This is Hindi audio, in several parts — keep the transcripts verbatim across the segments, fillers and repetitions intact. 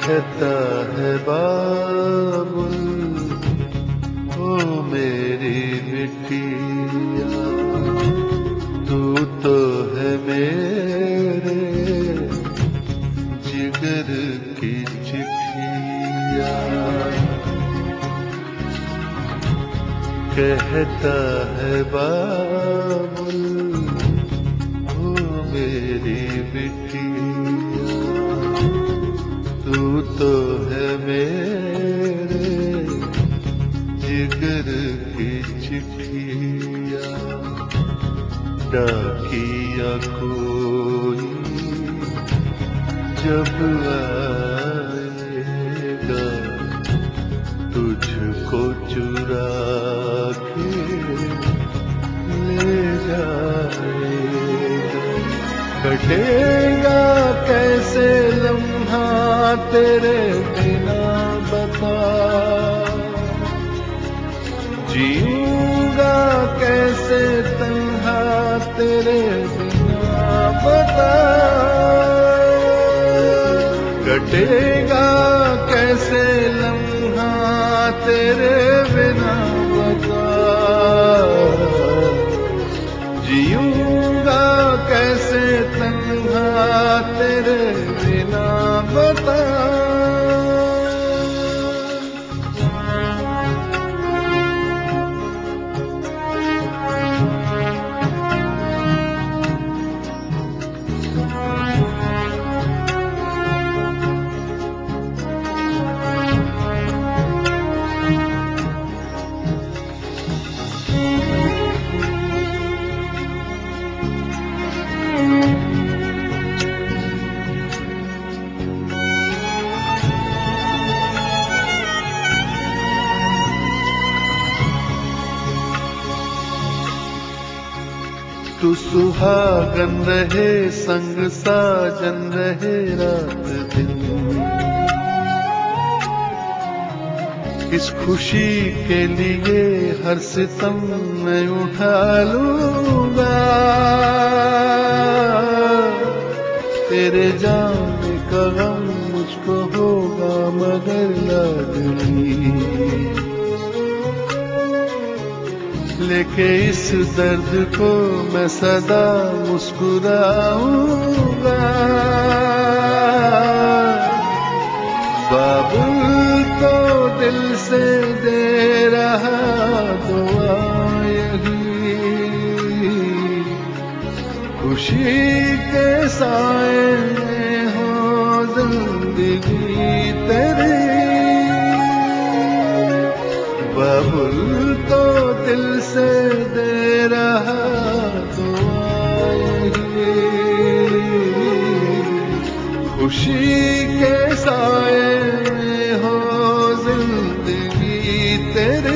कहता है बाबुल ओ मेरी बिटिया, तू तो है मेरे जिगर की चिट्ठिया। कहता है बाबुल ओ मेरी बिटिया, तू तो है मेरे जिगर की चिट्ठिया। डाकिया कोई जब आएगा तुझको चुरा के ले जाएगा। कटेगा कैसे लम्हा तेरे बिना बता, जीऊंगा कैसे तन्हा तेरे बिना बता। कटेगा कैसे लम्हा तेरे बिना बता, जीऊंगा कैसे तन्हा तेरे बिना बता। तू सुहागन रहे संग साजन रहे रात दिन, इस खुशी के लिए हर सितम मैं उठा लूंगा। तेरे जाने का गम मुझको होगा मगर लाडली, लेके इस दर्द को मैं सदा मुस्कुराऊंगा। बाबुल को दिल से दे रहा दुआ यही, खुशी के साए में हो जिंदगी तेरी। बाबुल तो दिल से दे रहा दुआ यही, खुशी के साए में हो जिंदगी तेरी।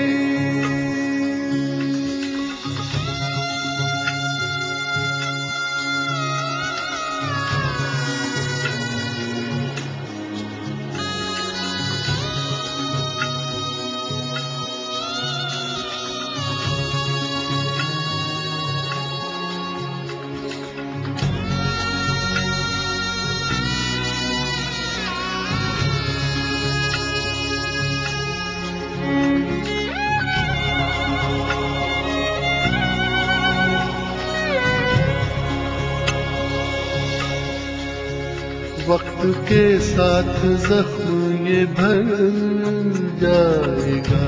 वक्त के साथ जख्म ये भर जाएगा,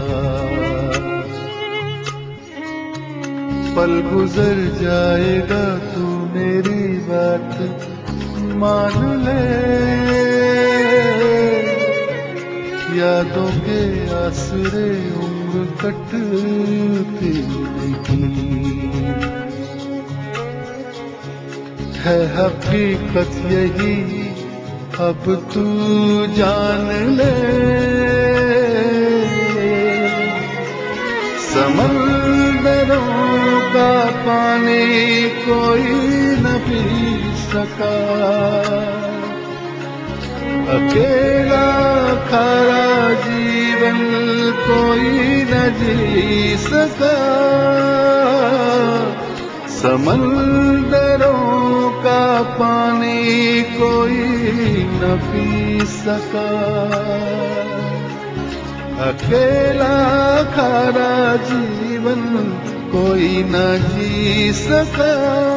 पल गुजर जाएगा तू मेरी बात मान ले। यादों के आसरे उम्र कटती नहीं, है हकीकत यही अब तू जान ले। समंदरों का पानी कोई न पी सका, अकेला खारा जीवन कोई न जी सका। समंदरों का पानी कोई न पी सका, अकेला खारा जीवन कोई न जी सका।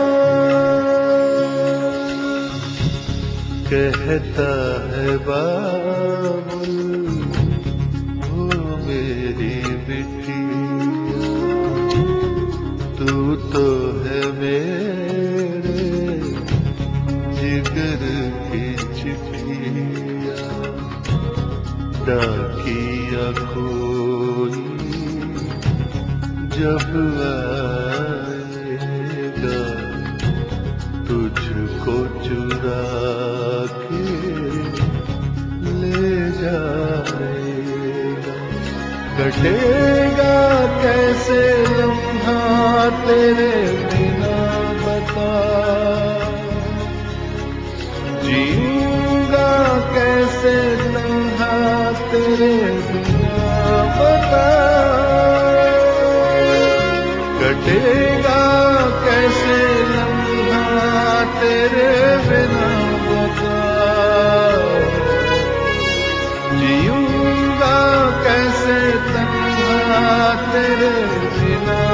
कहता है बाबुल ओ मेरी बिटिया, तू तो है मेरे जिगर की चिड़िया। डाकिया कोई जब आएगा तुझको चुरा के ले जाएगा। कटेगा कैसे लम्हा तेरे बिना बता, जीऊंगा कैसे लम्हा तेरे बिना बता। कटेगा कैसे लम्हा तेरे बिना बता, जीऊंगा कैसे तन्हा तेरे बिना